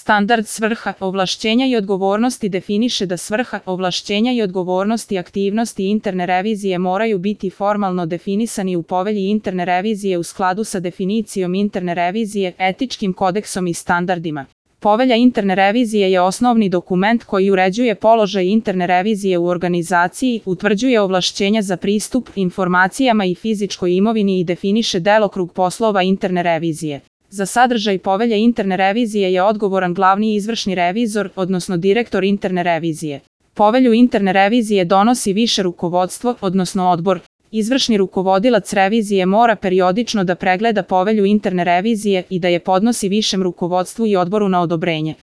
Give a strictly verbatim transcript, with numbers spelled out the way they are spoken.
Standard svrha, ovlašćenja i odgovornosti definiše da svrha, ovlašćenja i odgovornosti aktivnosti interne revizije moraju biti formalno definisani u povelji interne revizije u skladu sa definicijom interne revizije, etičkim kodeksom i standardima. Povelja interne revizije je osnovni dokument koji uređuje položaj interne revizije u organizaciji, utvrđuje ovlašćenja za pristup informacijama i fizičkoj imovini i definiše delokrug poslova interne revizije. Za sadržaj povelje interne revizije je odgovoran glavni izvršni revizor, odnosno direktor interne revizije. Povelju interne revizije donosi više rukovodstvo, odnosno odbor. Izvršni rukovodilac revizije mora periodično da pregleda povelju interne revizije i da je podnosi višem rukovodstvu i odboru na odobrenje.